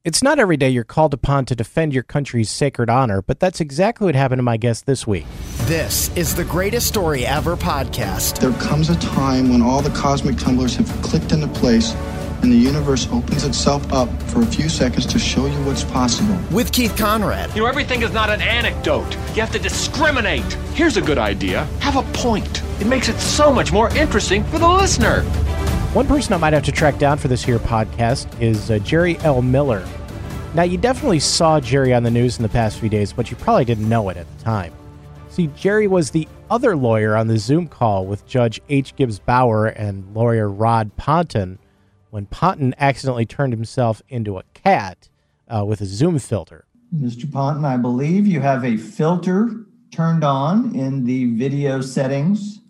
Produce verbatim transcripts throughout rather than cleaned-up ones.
It's not every day you're called upon to defend your country's sacred honor, but that's exactly what happened to my guest this week. This is the Greatest Story Ever podcast. There comes a time when all the cosmic tumblers have clicked into place and the universe opens itself up for a few seconds to show you what's possible. With Keith Conrad. You know, everything is not an anecdote. You have to discriminate. Here's a good idea. Have a point. It makes it so much more interesting for the listener. One person I might have to track down for this here podcast is uh, Jerry L. Miller. Now, you definitely saw Jerry on the news in the past few days, but you probably didn't know it at the time. See, Jerry was the other lawyer on the Zoom call with Judge H. Gibbs Bauer and lawyer Rod Ponton when Ponton accidentally turned himself into a cat uh, with a Zoom filter. Mister Ponton, I believe you have a filter turned on in the video settings.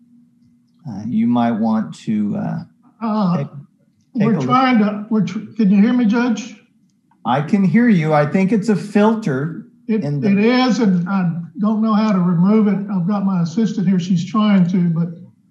Uh, you might want to uh, uh, take, take we're trying to, we're tr- can you hear me, Judge? I can hear you. I think it's a filter. It, in the- it is, and I don't know how to remove it. I've got my assistant here. She's trying to, but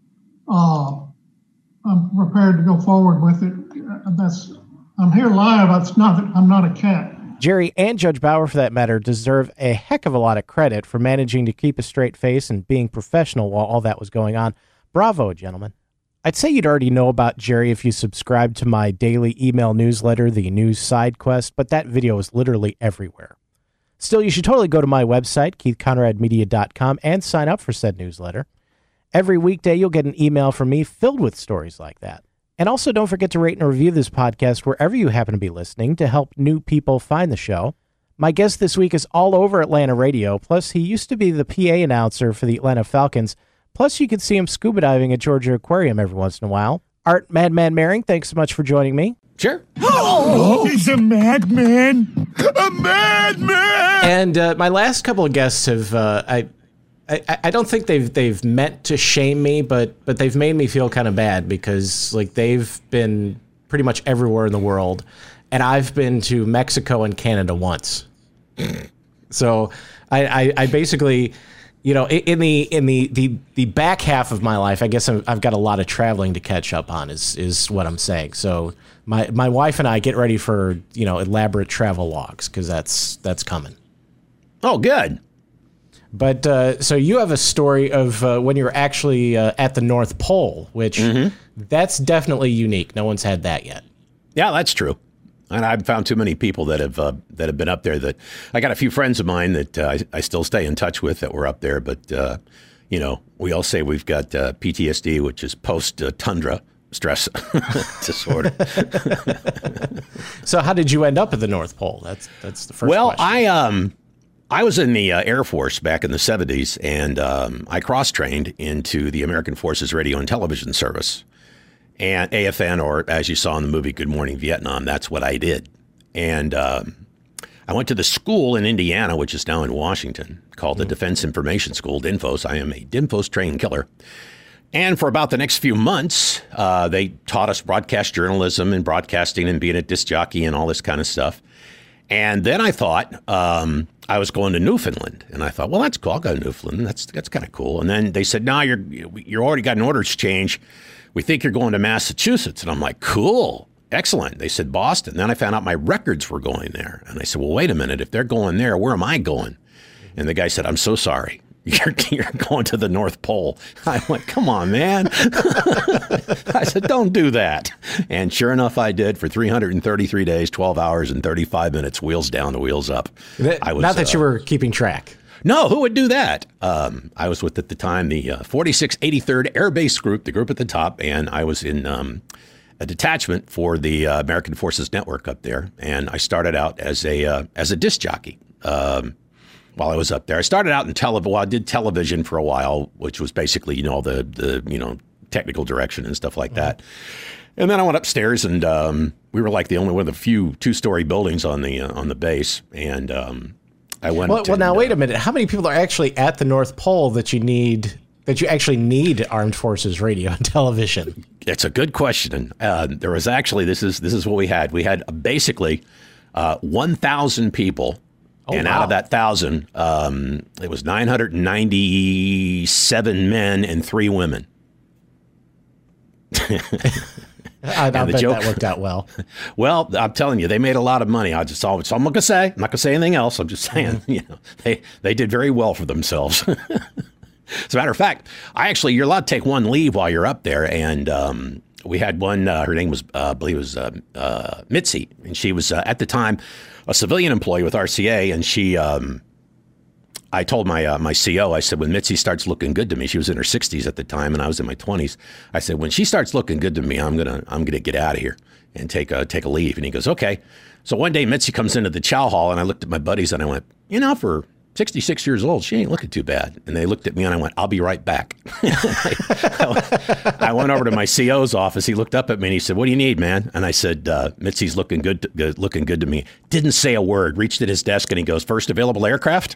uh, I'm prepared to go forward with it. That's I'm here live. It's not that I'm not a cat. Jerry and Judge Bauer, for that matter, deserve a heck of a lot of credit for managing to keep a straight face and being professional while all that was going on. Bravo, gentlemen. I'd say you'd already know about Jerry if you subscribed to my daily email newsletter, the News Side Quest, but that video is literally everywhere. Still, you should totally go to my website, keith conrad media dot com, and sign up for said newsletter. Every weekday, you'll get an email from me filled with stories like that. And also, don't forget to rate and review this podcast wherever you happen to be listening to help new people find the show. My guest this week is all over Atlanta radio, plus he used to be the P A announcer for the Atlanta Falcons. Plus, you can see him scuba diving at Georgia Aquarium every once in a while. Art Madman Maring, thanks so much for joining me. Sure. Oh, he's a madman. A madman. And uh, my last couple of guests have, uh, I, I, I don't think they've they've meant to shame me, but but they've made me feel kind of bad because like they've been pretty much everywhere in the world, and I've been to Mexico and Canada once. So I, I, I basically. You know, in the in the, the, the back half of my life, I guess I've got a lot of traveling to catch up on. Is is what I'm saying. So my my wife and I get ready for you know elaborate travel logs because that's that's coming. Oh, good. But uh, so you have a story of uh, when you were actually uh, at the North Pole, which mm-hmm. that's definitely unique. No one's had that yet. Yeah, that's true. And I've found too many people that have uh, that have been up there. That I got a few friends of mine that uh, I, I still stay in touch with that were up there. But, uh, you know, we all say we've got uh, P T S D, which is post-tundra stress disorder. So how did you end up at the North Pole? That's that's the first well, question. I um I was in the uh, Air Force back in the seventies, and um, I cross-trained into the American Forces Radio and Television Service. And A F N, or as you saw in the movie Good Morning Vietnam, that's what I did. And um, I went to the school in Indiana, which is now in Washington, called the Defense Information School, DINFOS. I am a DINFOS trained killer. And for about the next few months, uh, they taught us broadcast journalism and broadcasting and being a disc jockey and all this kind of stuff. And then I thought um, I was going to Newfoundland. And I thought, well, that's cool. I'll go to Newfoundland. That's that's kind of cool. And then they said, no, you're you're already got an orders change. We think you're going to Massachusetts. And I'm like, cool, excellent. They said Boston. Then I found out my records were going there. And I said, well, wait a minute. If they're going there, where am I going? And the guy said, I'm so sorry. You're, you're going to the North Pole. I went, come on, man. I said, don't do that. And sure enough, I did for three hundred thirty-three days, twelve hours and thirty-five minutes, wheels down to wheels up. I was, Not that uh, you were keeping track. No, who would do that? Um, I was with, at the time, the uh, forty-six eighty-third Air Base Group, the group at the top, and I was in um, a detachment for the uh, American Forces Network up there. And I started out as a uh, as a disc jockey um, while I was up there. I started out in television. Well, I did television for a while, which was basically, you know, the, the you know, technical direction and stuff like that. And then I went upstairs, and um, we were like the only one of the few two-story buildings on the uh, on the base, and um, I went. Well, well now and, wait uh, a minute. How many people are actually at the North Pole that you need? That you actually need Armed Forces radio and television? It's a good question. Uh, there was actually this is this is what we had. We had basically uh, one thousand people, oh, and wow. out of that thousand, um, it was nine hundred ninety-seven men and three women. I, I bet the joke, that worked out well. Well, I'm telling you, they made a lot of money. I just always, so I'm not gonna say, I'm not gonna say anything else. I'm just saying, mm-hmm. you know, they they did very well for themselves. As a matter of fact, I actually, you're allowed to take one leave while you're up there, and um, we had one. Uh, her name was, uh, I believe, it was uh, uh, Mitzi, and she was uh, at the time a civilian employee with R C A, and she. Um, I told my uh, my C O, I said, when Mitzi starts looking good to me, she was in her sixties at the time, and I was in my twenties. I said, when she starts looking good to me, I'm gonna I'm gonna get out of here and take a take a leave. And he goes, okay. So one day Mitzi comes into the chow hall, and I looked at my buddies, and I went, you know, for sixty-six years old, she ain't looking too bad. And they looked at me, and I went, I'll be right back. I, I went over to my C O's office. He looked up at me, and he said, what do you need, man? And I said, uh, Mitzi's looking good, to, good, looking good to me. Didn't say a word. Reached at his desk, and he goes, first available aircraft?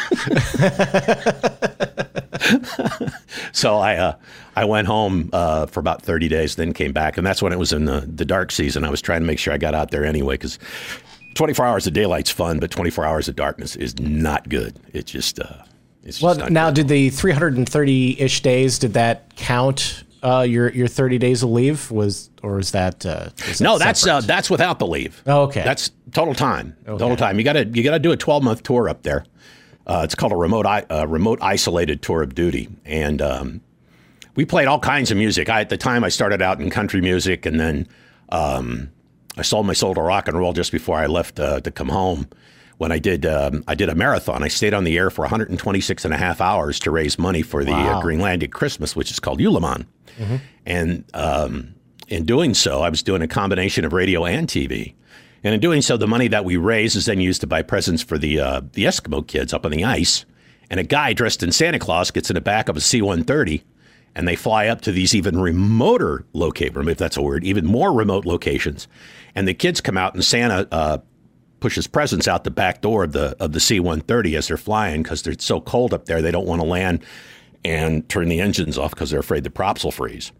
So I uh, I went home uh, for about thirty days, then came back. And that's when it was in the, the dark season. I was trying to make sure I got out there anyway, because twenty-four hours of daylight's fun, but twenty-four hours of darkness is not good. It's just, uh, it's just well, not now good. Did the three hundred thirty-ish days, did that count uh, your your thirty days of leave? Was Or is that, uh, is that no, that's separate? uh, that's without the leave. Oh, okay. That's total time. Okay. Total time. You gotta you gotta do a twelve month tour up there. Uh, it's called a remote uh, remote isolated tour of duty, and um, we played all kinds of music. I, at the time, I started out in country music, and then um, I sold my soul to rock and roll just before I left uh, to come home. When I did um, I did a marathon, I stayed on the air for one hundred twenty-six and a half hours to raise money for the wow. uh, Greenlandic Christmas, which is called Yuleman. Mm-hmm. And um, in doing so, I was doing a combination of radio and T V. And in doing so, the money that we raise is then used to buy presents for the uh, the Eskimo kids up on the ice. And a guy dressed in Santa Claus gets in the back of a C one thirty, and they fly up to these even remoter locations, if that's a word, even more remote locations. And the kids come out, and Santa uh, pushes presents out the back door of the of the C one thirty as they're flying, because they're so cold up there, they don't want to land and turn the engines off because they're afraid the props will freeze.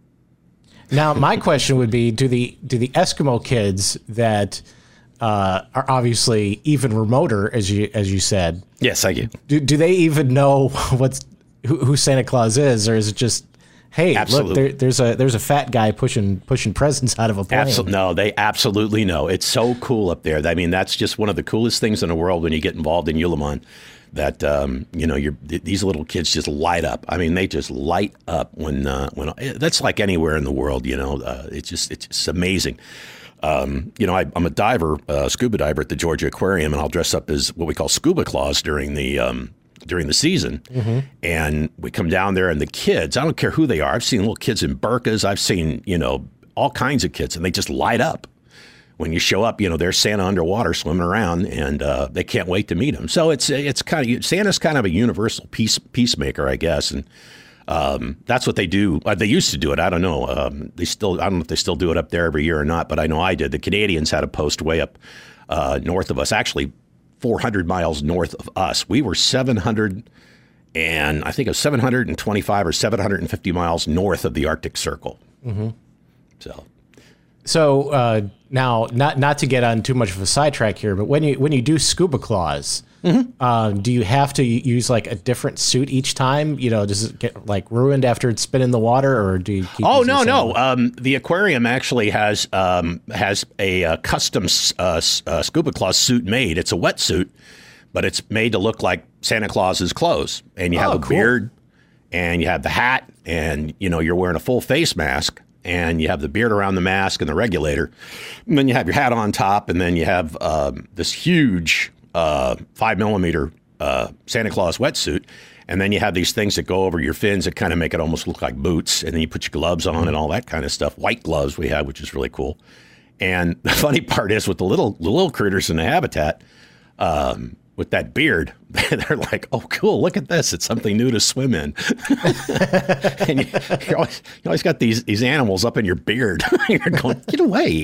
Now, my question would be, do the do the Eskimo kids that uh, are obviously even remoter, as you as you said. Yes, thank you. Do, do they even know what's who, who Santa Claus is, or is it just, hey, absolutely. look, there, there's a there's a fat guy pushing pushing presents out of a plane? Absolutely. No, they absolutely know. It's so cool up there. I mean, that's just one of the coolest things in the world when you get involved in Yuleman. That um, you know, you're, these little kids just light up. I mean, they just light up when uh, when that's like anywhere in the world. You know, uh, it's just it's just amazing. Um, you know, I, I'm a diver, uh, scuba diver at the Georgia Aquarium, and I'll dress up as what we call Scuba Claus during the um, during the season. Mm-hmm. And we come down there, and the kids, I don't care who they are. I've seen little kids in burqas. I've seen, you know, all kinds of kids, and they just light up. When you show up, you know, there's Santa underwater swimming around, and uh, they can't wait to meet him. So it's it's kind of Santa's kind of a universal peace peacemaker, I guess, and um, that's what they do. Uh, they used to do it. I don't know. Um, they still I don't know if they still do it up there every year or not, but I know I did. The Canadians had a post way up uh, north of us, actually four hundred miles north of us. We were seven hundred and I think it was seven hundred twenty-five or seven hundred fifty miles north of the Arctic Circle. Mm-hmm. So. So uh, now, not not to get on too much of a sidetrack here, but when you when you do Scuba Claus, mm-hmm. uh, do you have to use like a different suit each time? You know, does it get like ruined after it's been in the water, or do you keep? Oh no, no. Um, the aquarium actually has um, has a, a custom uh, uh, Scuba Claus suit made. It's a wetsuit, but it's made to look like Santa Claus's clothes, and you have oh, a cool. beard, and you have the hat, and you know you're wearing a full face mask. And you have the beard around the mask and the regulator. And then you have your hat on top. And then you have um, this huge uh, five millimeter uh, Santa Claus wetsuit. And then you have these things that go over your fins that kind of make it almost look like boots. And then you put your gloves on and all that kind of stuff. White gloves we have, which is really cool. And the funny part is with the little the little critters in the habitat, um, with that beard, they're like, oh, cool, look at this. It's something new to swim in. And you, you're always, you always got these, these animals up in your beard. You're going, get away.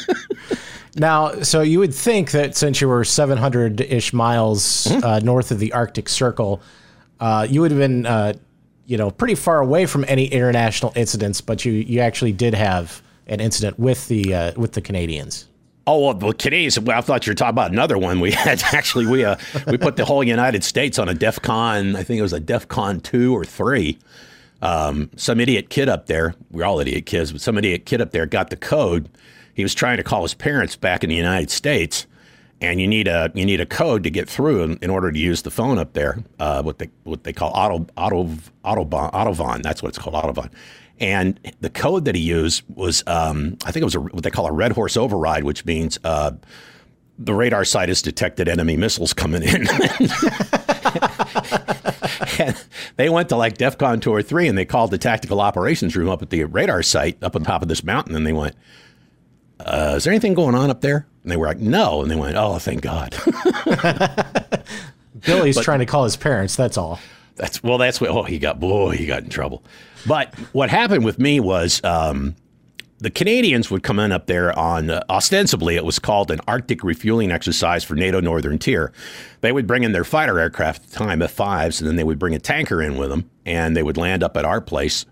Now, so you would think that since you were seven hundred-ish miles mm-hmm. uh, north of the Arctic Circle, uh, you would have been, uh, you know, pretty far away from any international incidents, but you, you actually did have an incident with the uh, with the Canadians. Oh, well, the Canadians, well, I thought you were talking about another one. We had actually, we uh, we put the whole United States on a DEFCON, I think it was a DEFCON two or three. Um, some idiot kid up there, we're all idiot kids, but some idiot kid up there got the code. He was trying to call his parents back in the United States, and you need a you need a code to get through in, in order to use the phone up there. Uh, what they what they call auto auto autobahn Autovon. That's what it's called, Autovon. And the code that he used was um, I think it was a, what they call a red horse override, which means uh, the radar site has detected enemy missiles coming in. And they went to like DEFCON two or three, and they called the tactical operations room up at the radar site up on top of this mountain, and they went, uh, is there anything going on up there? And they were like, no. And they went, oh, thank God. Billy's but, trying to call his parents, that's all. That's well, that's what, oh, he got, boy, he got in trouble. But what happened with me was um, the Canadians would come in up there on, uh, ostensibly, it was called an Arctic refueling exercise for NATO Northern Tier. They would bring in their fighter aircraft at the time, F fives, and then they would bring a tanker in with them, and they would land up at our place,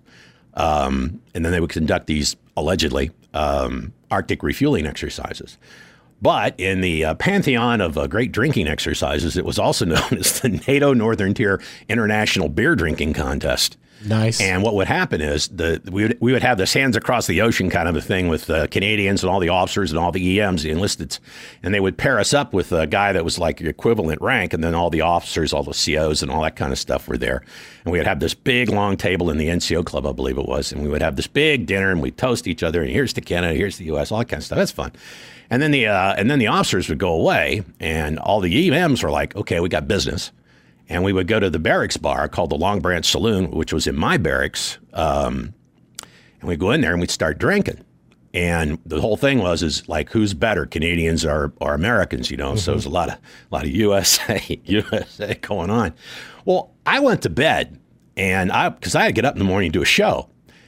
um, and then they would conduct these, allegedly, um, Arctic refueling exercises. But in the uh, pantheon of uh, great drinking exercises, it was also known as the NATO Northern Tier International Beer Drinking Contest. Nice. And what would happen is the we would we would have this hands across the ocean kind of a thing with uh, Canadians and all the officers and all the E Ms, the enlisted, and they would pair us up with a guy that was like equivalent rank, and then all the officers, all the C Os, and all that kind of stuff were there. And we would have this big long table in the N C O club, I believe it was, and we would have this big dinner, and we'd toast each other, and here's to Canada, here's to the U S, all that kind of stuff. That's fun. And then the uh, and then the officers would go away, and all the E Ms were like, okay, we got business. And we would go to the barracks bar called the Long Branch Saloon, which was in my barracks. Um, and we'd go in there and we'd start drinking. And the whole thing was, is like, who's better, Canadians or, or Americans, you know? Mm-hmm. So there's a lot of, a lot of U S A, U S A going on. Well, I went to bed, and I, because I had to get up in the morning and do a show.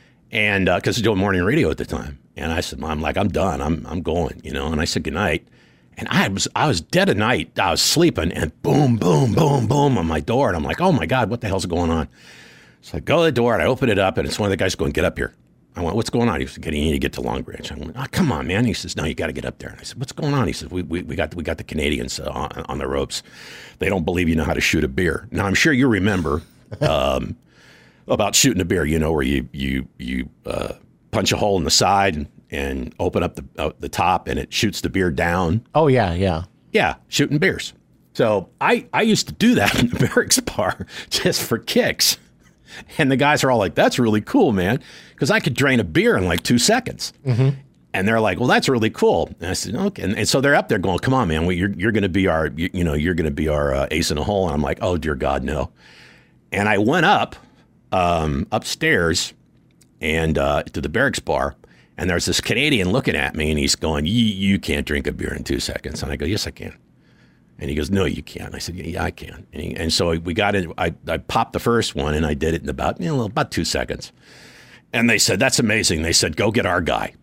And because uh, I was doing morning radio at the time. And I said, Mom, like, I'm done. I'm, I'm going, you know? And I said goodnight. And I was I was dead of night. I was sleeping, and boom, boom, boom, boom on my door. And I'm like, oh, my God, what the hell's going on? So I go to the door, and I open it up, and it's one of the guys going, get up here. I went, what's going on? He said, you need to get to Long Branch. I went, oh, come on, man. He says, no, you got to get up there. And I said, what's going on? He says, we we, we got we got the Canadians uh, on, on the ropes. They don't believe you know how to shoot a beer. Now, I'm sure you remember um, about shooting a beer, you know, where you, you, you uh, punch a hole in the side and, and open up the uh, the top, and it shoots the beer down. Oh, yeah, yeah. Yeah, shooting beers. So I, I used to do that in the barracks bar just for kicks. And the guys are all like, that's really cool, man, because I could drain a beer in like two seconds. Mm-hmm. And they're like, well, that's really cool. And I said, okay. And, and so they're up there going, come on, man, well, you're you're going to be our, you, you know, you're going to be our uh, ace in the hole. And I'm like, oh, dear God, no. And I went up um, upstairs and uh, to the barracks bar. And there's this Canadian looking at me, and he's going, you, you can't drink a beer in two seconds. And I go, yes, I can. And he goes, no, you can't. I said, yeah, I can. And, he, and so we got in. I, I popped the first one, and I did it in about, you know, about two seconds. And they said, that's amazing. They said, go get our guy.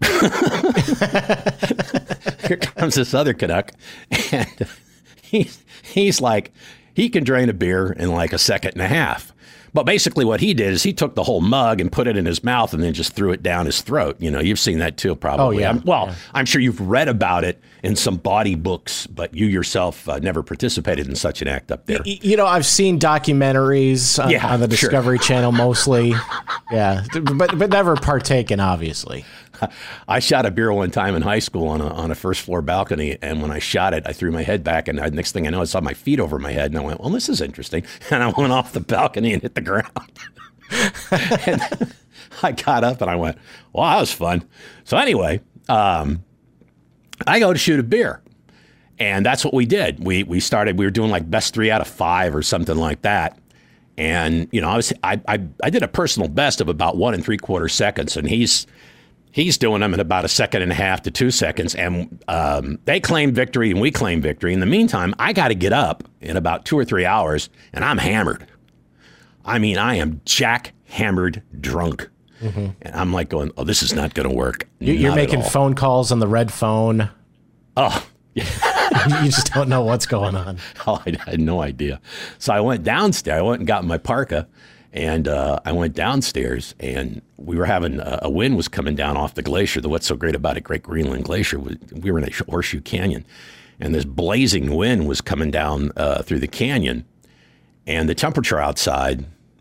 Here comes this other Canuck. And he's, he's like, he can drain a beer in like a second and a half. But basically what he did is he took the whole mug and put it in his mouth and then just threw it down his throat. You know, you've seen that too, probably. Oh, yeah. I'm, well, yeah. I'm sure you've read about it in some body books, but you yourself uh, never participated in such an act up there. You, you know, I've seen documentaries on, yeah, on the Discovery sure. Channel mostly. Yeah, but but never partaken, obviously. I shot a beer one time in high school on a on a first floor balcony, and when I shot it, I threw my head back, and I, next thing I know, I saw my feet over my head, and I went, well, this is interesting. And I went off the balcony and hit the ground. And I got up, and I went, well, that was fun. So anyway, um, I go to shoot a beer, and that's what we did. We we started, we were doing like best three out of five or something like that. And, you know, I was I I, I did a personal best of about one and three quarter seconds, and he's He's doing them in about a second and a half to two seconds, and um, they claim victory and we claim victory. In the meantime, I got to get up in about two or three hours, and I'm hammered. I mean, I am jack-hammered drunk. Mm-hmm. And I'm like going, oh, this is not going to work. You're making phone calls on the red phone. Oh, yeah. You just don't know what's going on. Oh, I had no idea. So I went downstairs. I went and got my parka. And uh, I went downstairs, and we were having uh, a wind was coming down off the glacier. The what's so great about it, Great Greenland Glacier, was, we were in a horseshoe canyon, and this blazing wind was coming down uh, through the canyon, and the temperature outside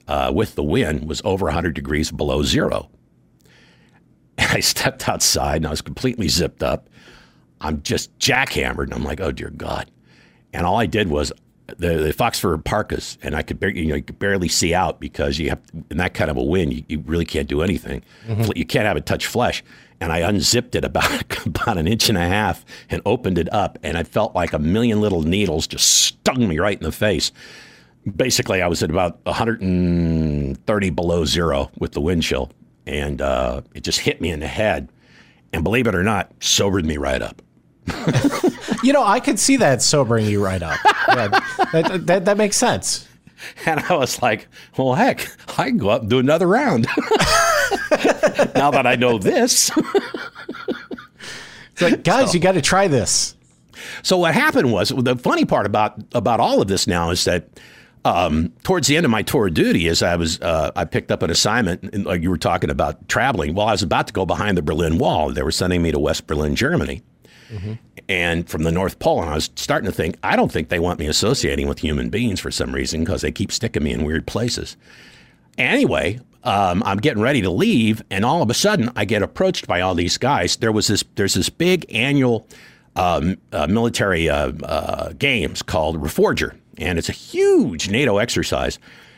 uh, with the wind was over one hundred degrees below zero. And I stepped outside and I was completely zipped up. I'm just jackhammered and I'm like, oh dear God. And all I did was the, the Fox fur parkas, and I could, bar- you know, you could barely see out because you have, in that kind of a wind, you, you really can't do anything. Mm-hmm. You can't have it touch flesh. And I unzipped it about, about an inch and a half and opened it up. And I felt like a million little needles just stung me right in the face. Basically, I was at about one hundred thirty below zero with the wind chill. And uh, it just hit me in the head. And believe it or not, sobered me right up. You know, I could see that sobering you right up. Yeah, that, that, that makes sense. And I was like, well, heck, I can go up and do another round. Now that I know this. It's like, guys, so, you got to try this. So what happened was, the funny part about, about all of this now is that um, towards the end of my tour of duty, as I was, uh, I picked up an assignment, and like you were talking about traveling. Well, I was about to go behind the Berlin Wall. They were sending me to West Berlin, Germany. Mm-hmm. And from the North Pole, and I was starting to think, I don't think they want me associating with human beings for some reason because they keep sticking me in weird places. Anyway, um, I'm getting ready to leave, and all of a sudden, I get approached by all these guys. There was this, there's this big annual um, uh, military uh, uh, games called Reforger, and it's a huge NATO exercise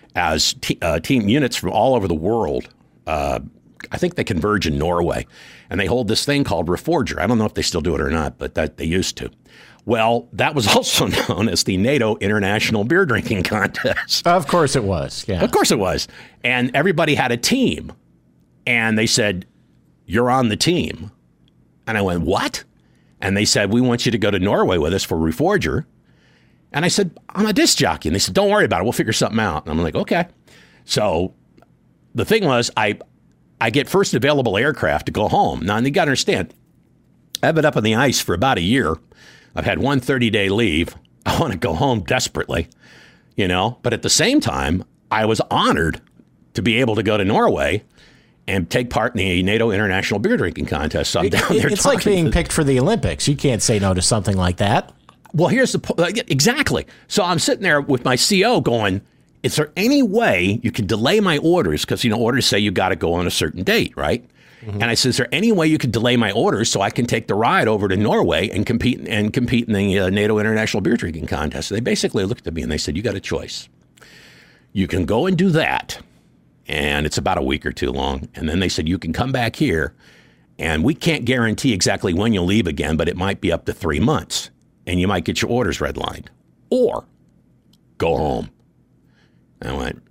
as t- uh, team units from all over the world. Uh, I think they converge in Norway, and they hold this thing called Reforger. I don't know if they still do it or not, but that they used to. Well, that was also known as the NATO International Beer Drinking Contest. Of course it was. Yeah. Of course it was. And everybody had a team, and they said, you're on the team. And I went, what? And they said, we want you to go to Norway with us for Reforger. And I said, I'm a disc jockey. And they said, don't worry about it. We'll figure something out. And I'm like, okay. So the thing was, I I get first available aircraft to go home. Now, and you got to understand, I've been up on the ice for about a year. I've had one thirty-day leave. I want to go home desperately, you know. But at the same time, I was honored to be able to go to Norway and take part in the NATO International Beer Drinking Contest. So I'm down there. It's like being picked for the Olympics. You can't say no to something like that. Well, here's the point. Exactly. So I'm sitting there with my C O going, is there any way you can delay my orders? Because, you know, orders say you got to go on a certain date, right? Mm-hmm. And I said, is there any way you could delay my orders so I can take the ride over to Norway and compete and compete in the uh, NATO International Beer Drinking Contest? So they basically looked at me and they said, you got a choice. You can go and do that, and it's about a week or two long. And then they said, you can come back here, and we can't guarantee exactly when you'll leave again, but it might be up to three months, and you might get your orders redlined. Or go home. I went,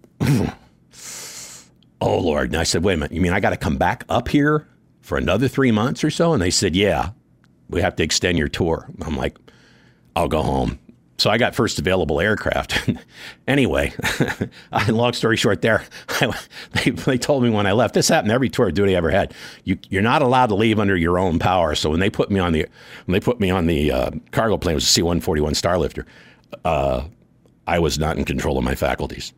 oh, Lord. And I said, wait a minute, you mean I got to come back up here for another three months or so? And they said, yeah, we have to extend your tour. I'm like, I'll go home. So I got first available aircraft. Anyway, long story short there, I, they, they told me when I left, this happened every tour of duty I ever had. You, you're not allowed to leave under your own power. So when they put me on the when they put me on the uh, cargo plane, it was a C one forty-one Starlifter, uh, I was not in control of my faculties.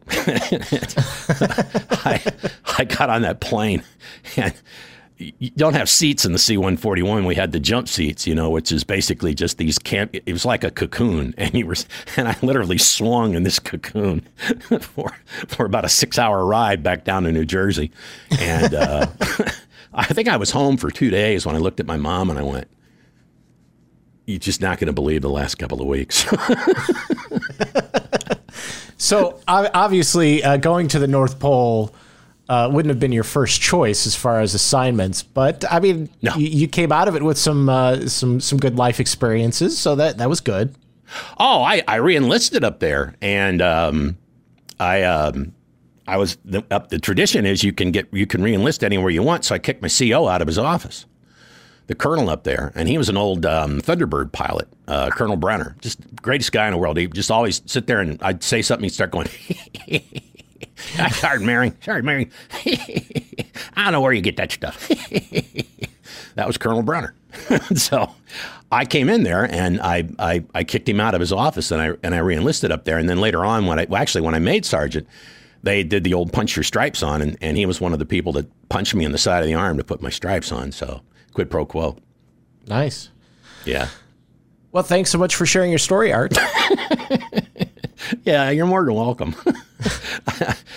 I, I got on that plane, and you don't have seats in the C one forty-one. We had the jump seats, you know, which is basically just these camp. It was like a cocoon, and you were, and I literally swung in this cocoon for for about a six-hour ride back down to New Jersey, and uh, I think I was home for two days when I looked at my mom and I went, "You're just not going to believe the last couple of weeks." So obviously, uh, going to the North Pole uh, wouldn't have been your first choice as far as assignments, but I mean, no. you, you came out of it with some uh, some some good life experiences, so that that was good. Oh, I, I re-enlisted up there, and um, I um, I was the, up. The tradition is you can get you can re-enlist anywhere you want. So I kicked my C O out of his office, the colonel up there, and he was an old um, Thunderbird pilot, uh, Colonel Brenner, just greatest guy in the world. He'd just always sit there, and I'd say something, he'd start going, Sergeant Mary, Sergeant Mary, I don't know where you get that stuff. That was Colonel Brenner. So I came in there, and I, I I kicked him out of his office, and I and I re-enlisted up there. And then later on, when I well, actually when I made sergeant, they did the old punch your stripes on, and, and he was one of the people that punched me in the side of the arm to put my stripes on. So quid pro quo. Nice. Yeah. Well, thanks so much for sharing your story, Art. Yeah, you're more than welcome.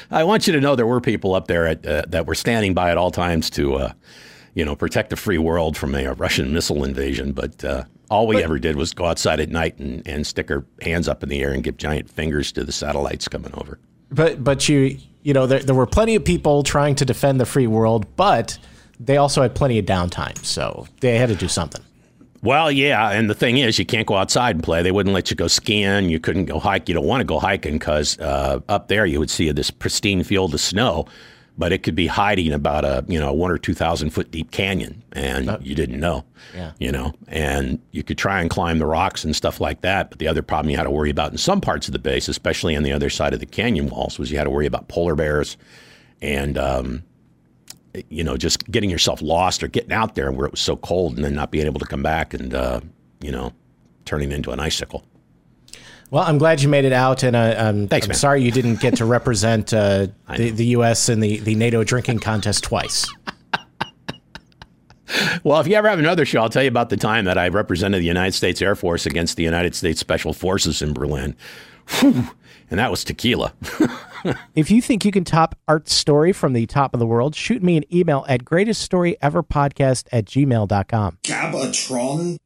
I want you to know there were people up there at, uh, that were standing by at all times to, uh, you know, protect the free world from a, a Russian missile invasion. But uh, all we but, ever did was go outside at night and, and stick our hands up in the air and give giant fingers to the satellites coming over. But but you you know there there were plenty of people trying to defend the free world, but they also had plenty of downtime, so they had to do something. Well, yeah, and the thing is, you can't go outside and play. They wouldn't let you go skiing. You couldn't go hike. You don't want to go hiking because uh, up there you would see this pristine field of snow, but it could be hiding about a you know one or two thousand foot deep canyon, and oh. you didn't know. Yeah. You know, and you could try and climb the rocks and stuff like that. But the other problem you had to worry about in some parts of the base, especially on the other side of the canyon walls, was you had to worry about polar bears and. Um, you know, just getting yourself lost or getting out there where it was so cold and then not being able to come back and, uh, you know, turning into an icicle. Well, I'm glad you made it out, and uh, um, Thanks, I'm man. sorry you didn't get to represent uh, the, the U S in the, the NATO drinking contest twice. Well, if you ever have another show, I'll tell you about the time that I represented the United States Air Force against the United States Special Forces in Berlin. Whew. And that was tequila. If you think you can top Art's story from the top of the world, shoot me an email at greatest story ever podcast at gmail dot com. Gabatron?